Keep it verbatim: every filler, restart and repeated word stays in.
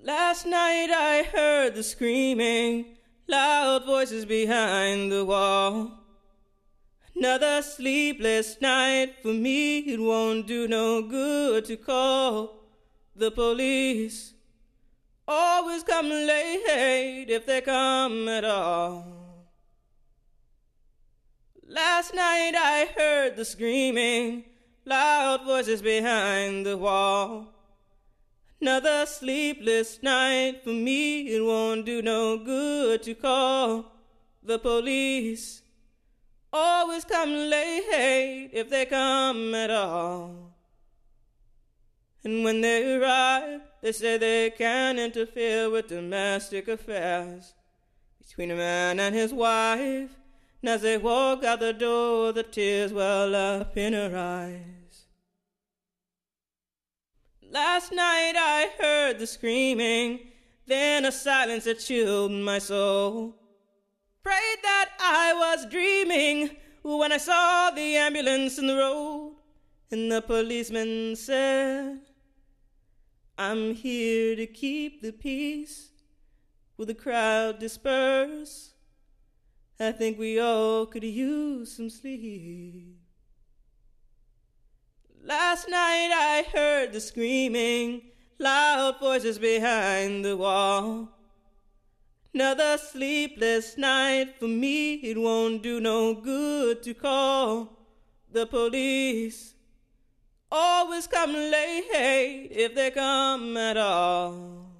Last night I heard the screaming, loud voices behind the wall. Another sleepless night for me, it won't do no good to call the police. Always come late if they come at all. Last night I heard the screaming, loud voices behind the wall. Another sleepless night for me, it won't do no good to call the police. Always come late if they come at all. And when they arrive, they say they can't interfere with domestic affairs between a man and his wife. And as they walk out the door, the tears well up in her eyes. Last night I heard the screaming, then a silence that chilled my soul. Prayed that I was dreaming when I saw the ambulance in the road, and the policeman said, I'm here to keep the peace. Will the crowd disperse? I think we all could use some sleep. Last night I heard the screaming, loud voices behind the wall. Another sleepless night for me, it won't do no good to call the police. Always come late if they come at all.